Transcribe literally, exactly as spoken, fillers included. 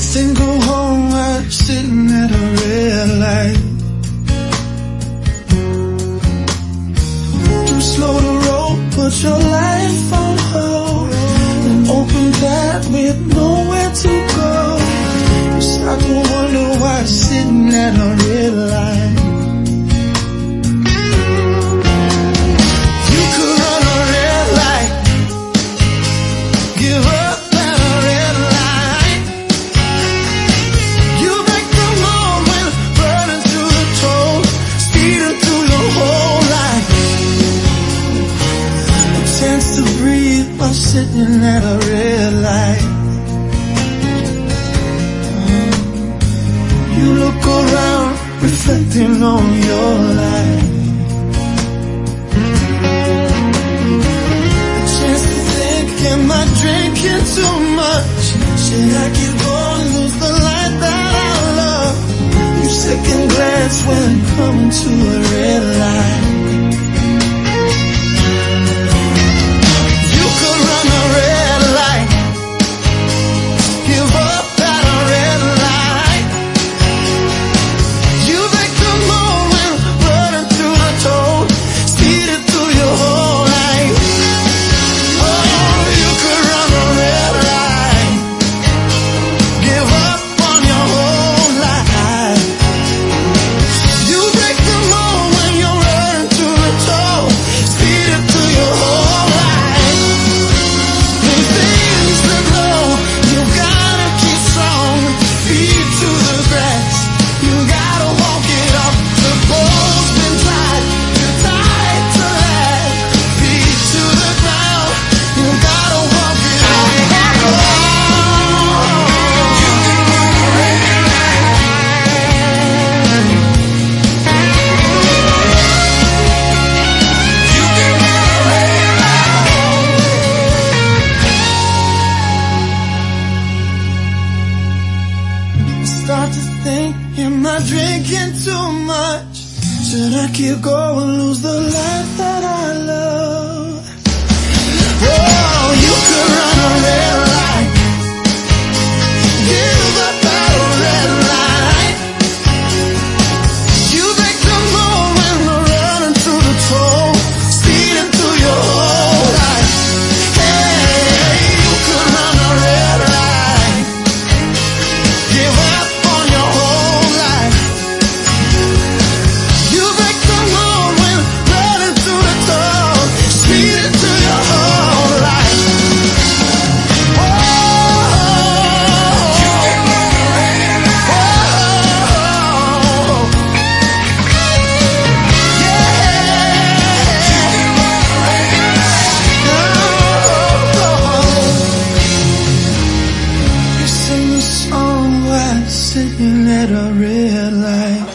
Then go home while you're sitting at a red light. Too slow to roll, put your life on hold, and open that with nowhere to go. You start to wonder why you're sitting at a red light. You could run a red light, give up. Sitting at a red light. You look around, reflecting on your life. A chance to think, am I drinking too much? Should I keep going, lose the light that I love? You second glance when coming to a red light. Start to think, am I drinking too much? Should I keep going, lose the life that I love? Oh, you could run a red light, give up at a red light. You make the moment, running through the toll, speeding through your whole life. Hey, you could run a red light, give up. Sitting at a red light.